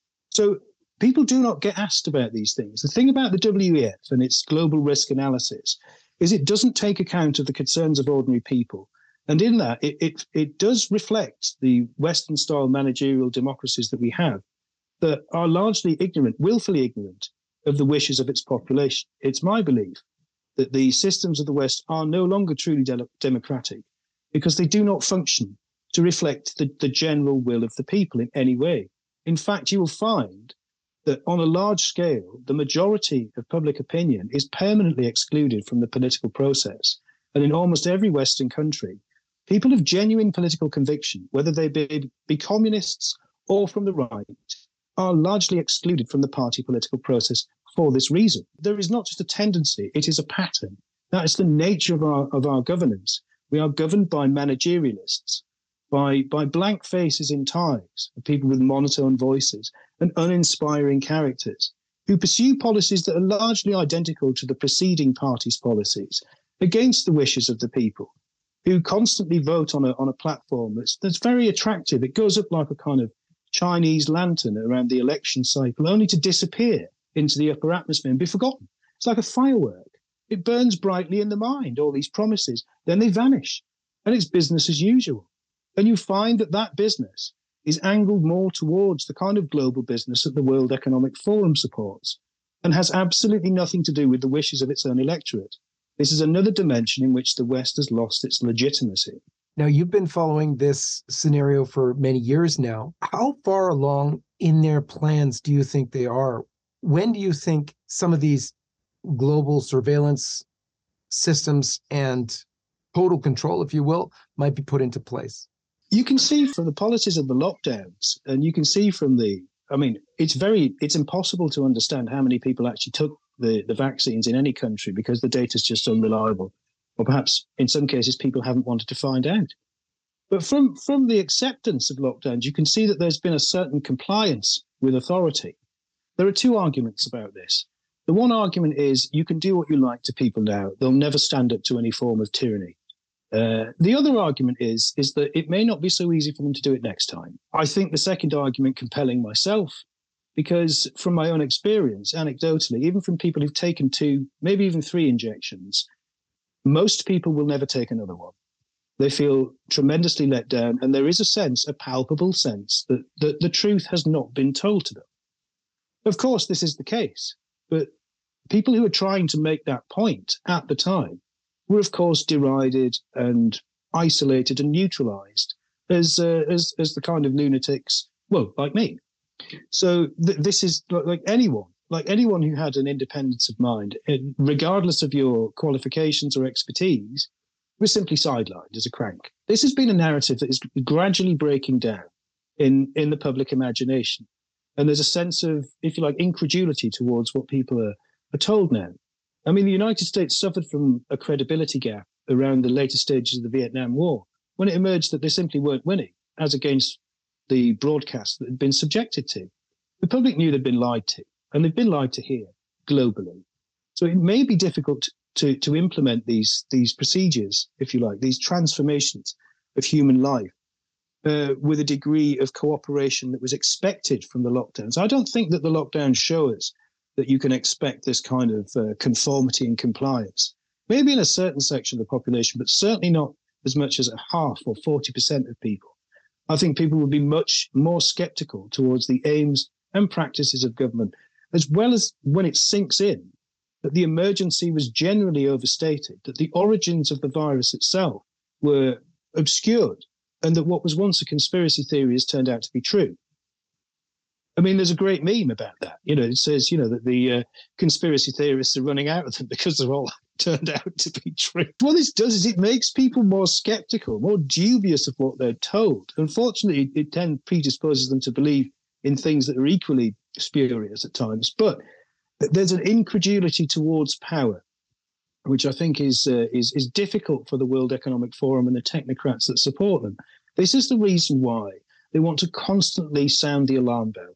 Speaker 2: So people do not get asked about these things. The thing about the W E F and its global risk analysis is it doesn't take account of the concerns of ordinary people. And in that, it, it, it does reflect the Western-style managerial democracies that we have that are largely ignorant, willfully ignorant of the wishes of its population. It's my belief that the systems of the West are no longer truly de- democratic because they do not function to reflect the, the general will of the people in any way. In fact, you will find that on a large scale, the majority of public opinion is permanently excluded from the political process. And in almost every Western country, people of genuine political conviction, whether they be, be communists or from the right, are largely excluded from the party political process for this reason. There is not just a tendency, it is a pattern. That is the nature of our, of our governance. We are governed by managerialists, by, by blank faces in ties, people with monotone voices and uninspiring characters who pursue policies that are largely identical to the preceding party's policies against the wishes of the people, who constantly vote on a, on a platform that's, that's very attractive. It goes up like a kind of Chinese lantern around the election cycle, only to disappear into the upper atmosphere and be forgotten. It's like a firework. It burns brightly in the mind, all these promises, then they vanish, and it's business as usual. And you find that that business is angled more towards the kind of global business that the World Economic Forum supports and has absolutely nothing to do with the wishes of its own electorate. This is another dimension in which the West has lost its legitimacy.
Speaker 1: Now, you've been following this scenario for many years now. How far along in their plans do you think they are? When do you think some of these global surveillance systems and total control, if you will, might be put into place?
Speaker 2: You can see from the policies of the lockdowns, and you can see from the, I mean, it's very, it's impossible to understand how many people actually took the, the vaccines in any country because the data is just unreliable. Or perhaps in some cases, people haven't wanted to find out. But from, from the acceptance of lockdowns, you can see that there's been a certain compliance with authority. There are two arguments about this. The one argument is you can do what you like to people now. They'll never stand up to any form of tyranny. Uh, the other argument is, is that it may not be so easy for them to do it next time. I think the second argument compelling myself, because from my own experience, anecdotally, even from people who've taken two, maybe even three injections, most people will never take another one. They feel tremendously let down, and there is a sense, a palpable sense, that, that the truth has not been told to them. Of course, this is the case, but people who are trying to make that point at the time were, of course, derided and isolated and neutralized as uh, as as the kind of lunatics, well, like me. So th- this is like anyone, like anyone who had an independence of mind, regardless of your qualifications or expertise, was simply sidelined as a crank. This has been a narrative that is gradually breaking down in, in the public imagination. And there's a sense of, if you like, incredulity towards what people are, are told now. I mean, the United States suffered from a credibility gap around the later stages of the Vietnam War, when it emerged that they simply weren't winning, as against the broadcast that had been subjected to. The public knew they'd been lied to, and they've been lied to here, globally. So it may be difficult to, to implement these, these procedures, if you like, these transformations of human life uh, with a degree of cooperation that was expected from the lockdowns. I don't think that the lockdowns show us that you can expect this kind of uh, conformity and compliance. maybe in a certain section of the population, but certainly not as much as a half or forty percent of people. I think people would be much more skeptical towards the aims and practices of government, as well as when it sinks in that the emergency was generally overstated, that the origins of the virus itself were obscured, and that what was once a conspiracy theory has turned out to be true. I mean, there's a great meme about that. You know, it says, you know, that the uh, conspiracy theorists are running out of them because they're all turned out to be true. What this does is it makes people more skeptical, more dubious of what they're told. Unfortunately, it then predisposes them to believe in things that are equally spurious at times. But there's an incredulity towards power, which I think is, uh, is, is difficult for the World Economic Forum and the technocrats that support them. This is the reason why they want to constantly sound the alarm bell.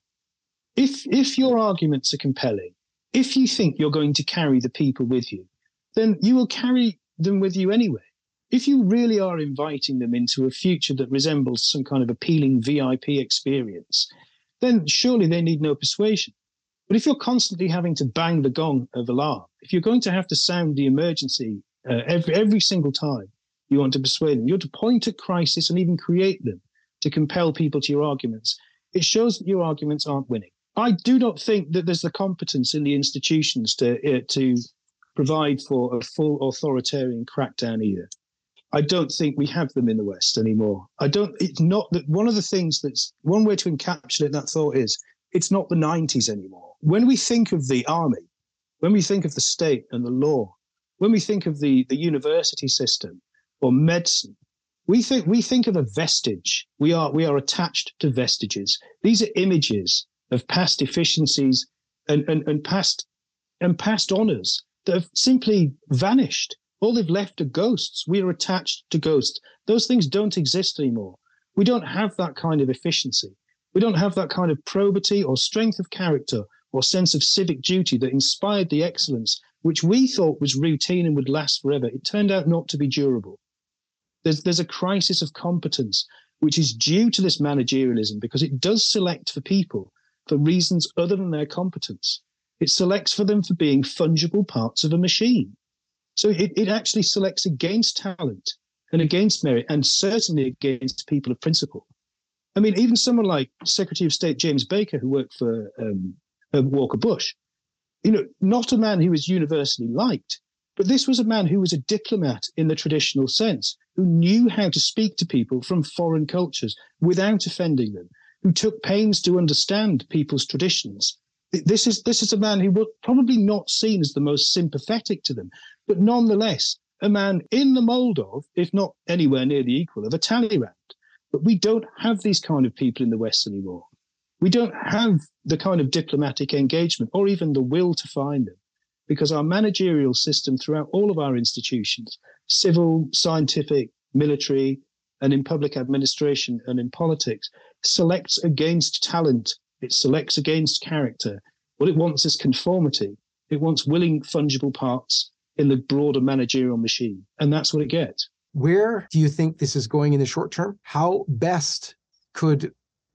Speaker 2: If, if your arguments are compelling, if you think you're going to carry the people with you, then you will carry them with you anyway. If you really are inviting them into a future that resembles some kind of appealing V I P experience, then surely they need no persuasion. But if you're constantly having to bang the gong of alarm, if you're going to have to sound the emergency uh, every, every single time you want to persuade them, you have to point at crisis and even create them to compel people to your arguments, it shows that your arguments aren't winning. I do not think that there's the competence in the institutions to uh, to provide for a full authoritarian crackdown either. I don't think we have them in the West anymore. I don't, it's not that one of the things that's, one way to encapsulate that thought is, it's not the nineties anymore. When we think of the army, when we think of the state and the law, when we think of the, the university system or medicine, we think we think of a vestige. We are we are attached to vestiges. These are images of past efficiencies and, and, and past and past honors that have simply vanished. All they've left are ghosts. We are attached to ghosts. Those things don't exist anymore. We don't have that kind of efficiency. We don't have that kind of probity or strength of character or sense of civic duty that inspired the excellence, which we thought was routine and would last forever. It turned out not to be durable. There's, there's a crisis of competence, which is due to this managerialism because it does select for people for reasons other than their competence. It selects for them for being fungible parts of a machine. So it, it actually selects against talent and against merit and certainly against people of principle. I mean, even someone like Secretary of State James Baker, who worked for um, Walker Bush, you know, not a man who was universally liked, but this was a man who was a diplomat in the traditional sense, who knew how to speak to people from foreign cultures without offending them, who took pains to understand people's traditions. This is this is a man who was probably not seen as the most sympathetic to them, but nonetheless a man in the mold of, if not anywhere near the equal of, a Talleyrand. But we don't have these kind of people in the West anymore. We don't have the kind of diplomatic engagement or even the will to find them, because our managerial system throughout all of our institutions, civil, scientific, military, and in public administration and in politics, selects against talent. It selects against character. What it wants is conformity. It wants willing, fungible parts in the broader managerial machine. And that's what it gets.
Speaker 1: Where do you think this is going in the short term? How best could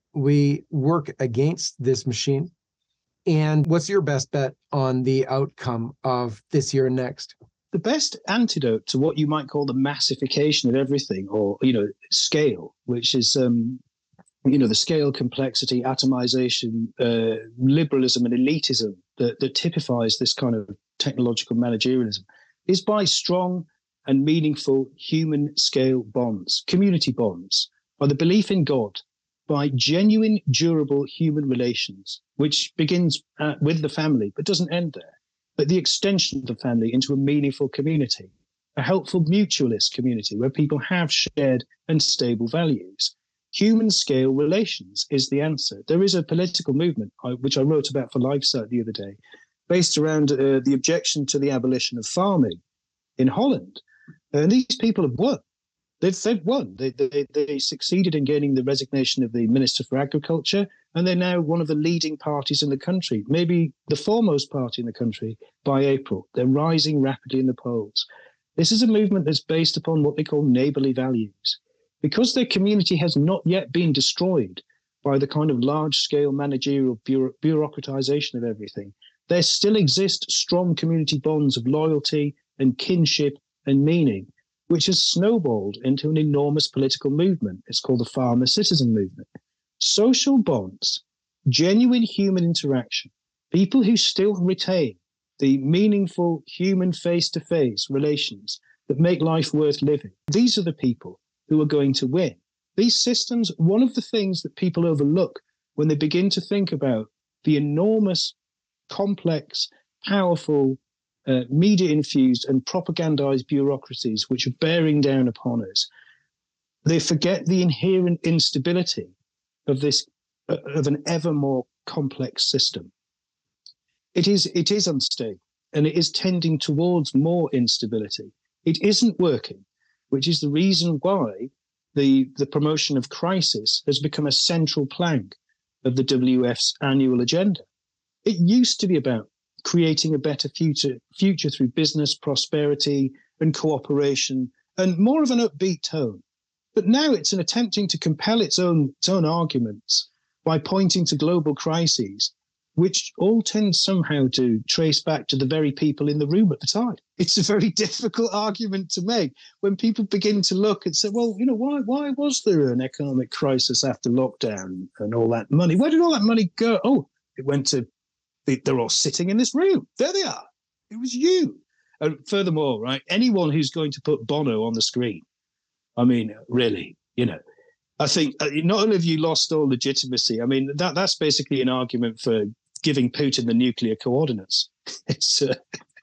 Speaker 1: we work against this machine? And what's your best bet on the outcome of this year and next?
Speaker 2: The best antidote to what you might call the massification of everything, or, you know, scale, which is, um, you know, the scale, complexity, atomization, uh, liberalism and elitism that, that typifies this kind of technological managerialism, is by strong and meaningful human scale bonds, community bonds, by the belief in God, by genuine, durable human relations, which begins uh, with the family, but doesn't end there, but the extension of the family into a meaningful community, a helpful mutualist community where people have shared and stable values. Human scale relations is the answer. There is a political movement, which I wrote about for LifeSite the other day, based around uh, the objection to the abolition of farming in Holland. And these people have won. They've, they've won. They, they, they succeeded in gaining the resignation of the Minister for Agriculture, and they're now one of the leading parties in the country, maybe the foremost party in the country by April. They're rising rapidly in the polls. This is a movement that's based upon what they call neighborly values. Because their community has not yet been destroyed by the kind of large-scale managerial bureau- bureaucratization of everything, there still exist strong community bonds of loyalty and kinship and meaning, which has snowballed into an enormous political movement. It's called the farmer citizen movement. Social bonds, genuine human interaction, people who still retain the meaningful human face-to-face relations that make life worth living. These are the people who are going to win. These systems, one of the things that people overlook when they begin to think about the enormous, complex, powerful, uh, media-infused and propagandized bureaucracies which are bearing down upon us, they forget the inherent instability of this, uh, of an ever more complex system. It is, it is unstable, and it is tending towards more instability. It isn't working, which is the reason why the, the promotion of crisis has become a central plank of the W F's annual agenda. It used to be about creating a better future, future through business, prosperity, and cooperation, and more of an upbeat tone. But now it's an attempting to compel its own, its own arguments by pointing to global crises, which all tend somehow to trace back to the very people in the room at the time. It's a very difficult argument to make when people begin to look and say, well, you know, why why was there an economic crisis after lockdown and all that money? Where did all that money go? Oh, it went to, they're all sitting in this room. There they are. It was you. And furthermore, right, anyone who's going to put Bono on the screen, I mean, really, you know, I think not only have you lost all legitimacy, I mean, that that's basically an argument for giving Putin the nuclear coordinates. It's uh,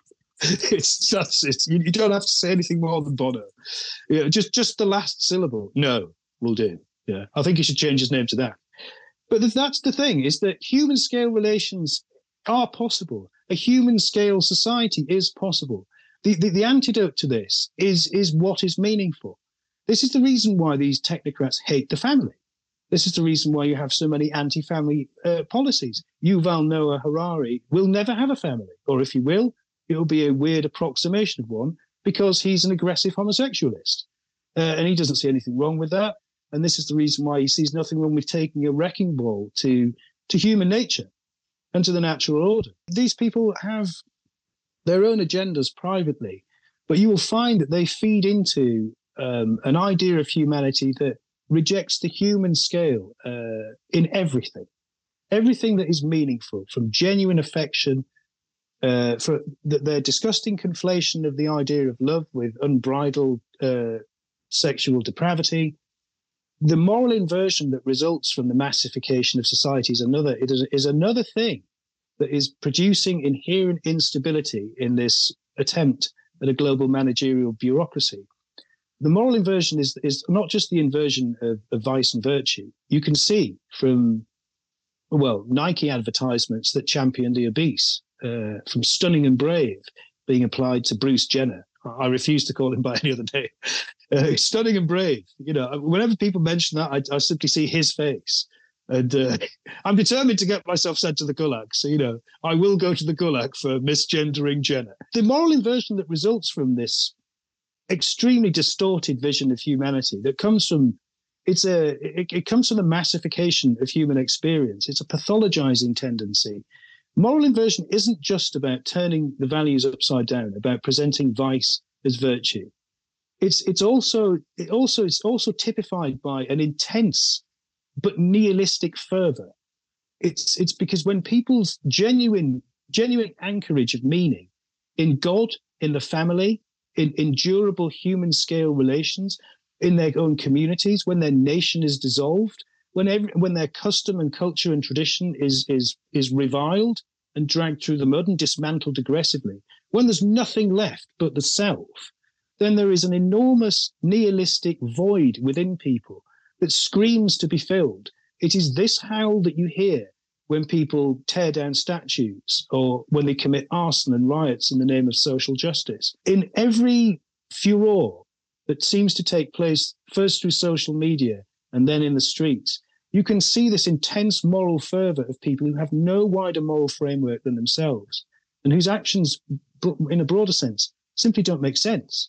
Speaker 2: it's just it's you, you don't have to say anything more than Bono. You know, just just the last syllable. No, will do. Yeah, I think he should change his name to that. But that's the thing: is that human scale relations are possible. A human scale society is possible. The, the the antidote to this is is what is meaningful. This is the reason why these technocrats hate the family. This is the reason why you have so many anti-family uh, policies. Yuval Noah Harari will never have a family, or if he will, it will be a weird approximation of one because he's an aggressive homosexualist. Uh, and he doesn't see anything wrong with that. And this is the reason why he sees nothing wrong with taking a wrecking ball to, to human nature and to the natural order. These people have their own agendas privately, but you will find that they feed into um, an idea of humanity that rejects the human scale uh, in everything. Everything that is meaningful, from genuine affection, uh, for the, their disgusting conflation of the idea of love with unbridled uh, sexual depravity. The moral inversion that results from the massification of society is another, it is, is another thing that is producing inherent instability in this attempt at a global managerial bureaucracy. The moral inversion is, is not just the inversion of, of vice and virtue. You can see from, well, Nike advertisements that champion the obese, uh, from Stunning and Brave being applied to Bruce Jenner. I refuse to call him by any other name. Uh, Stunning and Brave. You know, whenever people mention that, I, I simply see his face. And uh, I'm determined to get myself sent to the Gulag. So, you know, I will go to the Gulag for misgendering Jenner. The moral inversion that results from this extremely distorted vision of humanity that comes from it's a it, it comes from the massification of human experience. It's a pathologizing tendency. Moral inversion isn't just about turning the values upside down, about presenting vice as virtue. It's it's also it also it's also typified by an intense but nihilistic fervor. It's it's because when people's genuine genuine anchorage of meaning in God, in the family, in, in durable human scale relations, in their own communities, when their nation is dissolved, when every, when their custom and culture and tradition is, is, is reviled and dragged through the mud and dismantled aggressively, when there's nothing left but the self, then there is an enormous nihilistic void within people that screams to be filled. It is this howl that you hear when people tear down statues or when they commit arson and riots in the name of social justice. In every furor that seems to take place first through social media and then in the streets, you can see this intense moral fervor of people who have no wider moral framework than themselves and whose actions, in a broader sense, simply don't make sense.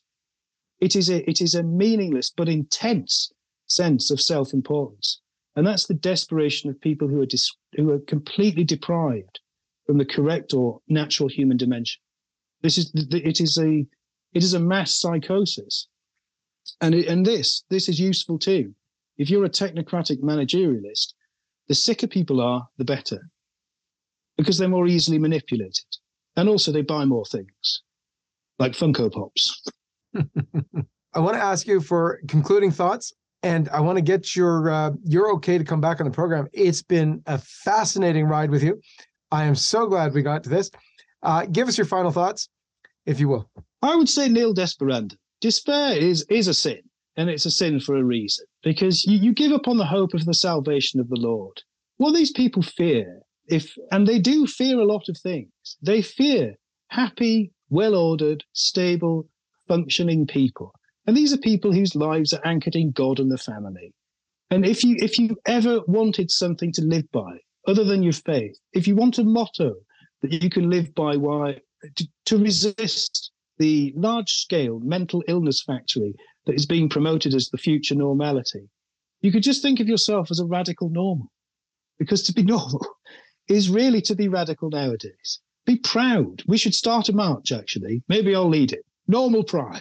Speaker 2: It is a, it is a meaningless but intense sense of self-importance. And that's the desperation of people who are dis- who are completely deprived from the correct or natural human dimension. This is the, it is a It is a mass psychosis. And, it, and this, this is useful too. If you're a technocratic managerialist, the sicker people are, the better, because they're more easily manipulated. And also they buy more things, like Funko Pops.
Speaker 1: I want to ask you for concluding thoughts, and I want to get your, uh, you're okay to come back on the program. It's been a fascinating ride with you. I am so glad we got to this. Uh, give us your final thoughts, if you will.
Speaker 2: I would say nil desperandum. Despair is, is a sin, and it's a sin for a reason, because you, you give up on the hope of the salvation of the Lord. What these people fear, if and they do fear a lot of things, they fear happy, well-ordered, stable, functioning people. And these are people whose lives are anchored in God and the family. And if you if you ever wanted something to live by, other than your faith, if you want a motto that you can live by, why to, to resist the large-scale mental illness factory that is being promoted as the future normality, you could just think of yourself as a radical normal. Because to be normal is really to be radical nowadays. Be proud. We should start a march, actually. Maybe I'll lead it. Normal pride.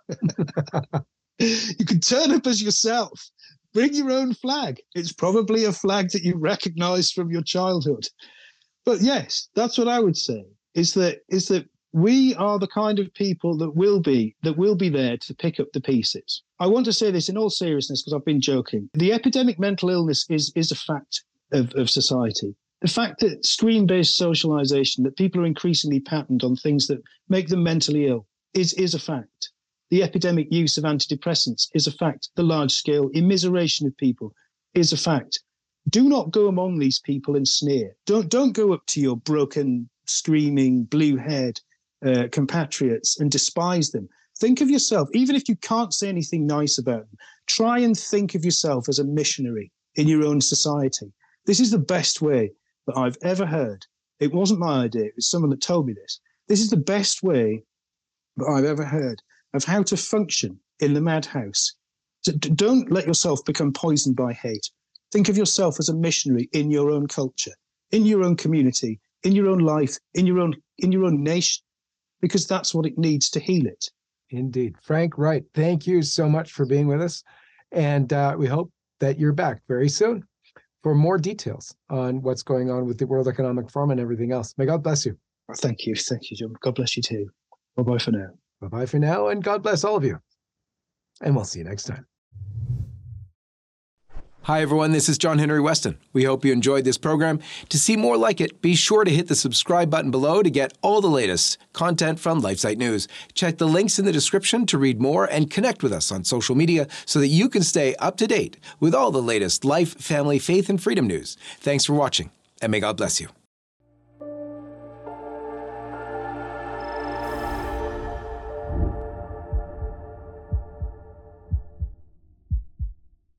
Speaker 2: You can turn up as yourself. Bring your own flag. It's probably a flag that you recognize from your childhood. But yes, that's what I would say, is that is that we are the kind of people that will be that will be there to pick up the pieces. I want to say this in all seriousness because I've been joking. The epidemic mental illness is is a fact of, of society. The fact that screen-based socialization, that people are increasingly patterned on things that make them mentally ill, is, is a fact. The epidemic use of antidepressants is a fact. The large-scale immiseration of people is a fact. Do not go among these people and sneer. Don't, don't go up to your broken, screaming, blue-haired uh, compatriots and despise them. Think of yourself, even if you can't say anything nice about them, try and think of yourself as a missionary in your own society. This is the best way that I've ever heard. It wasn't my idea. It was someone that told me this. This is the best way that I've ever heard of how to function in the madhouse. So don't let yourself become poisoned by hate. Think of yourself as a missionary in your own culture, in your own community, in your own life, in your own in your own nation, because that's what it needs to heal it.
Speaker 1: Indeed. Frank Wright, thank you so much for being with us. And uh, we hope that you're back very soon for more details on what's going on with the World Economic Forum and everything else. May God bless you.
Speaker 2: Thank you. Thank you, John. God bless you too. Bye-bye for now.
Speaker 1: Bye-bye for now, and God bless all of you. And we'll see you next time. Hi, everyone. This is John Henry Weston. We hope you enjoyed this program. To see more like it, be sure to hit the subscribe button below to get all the latest content from LifeSite News. Check the links in the description to read more and connect with us on social media so that you can stay up to date with all the latest life, family, faith, and freedom news. Thanks for watching, and may God bless you.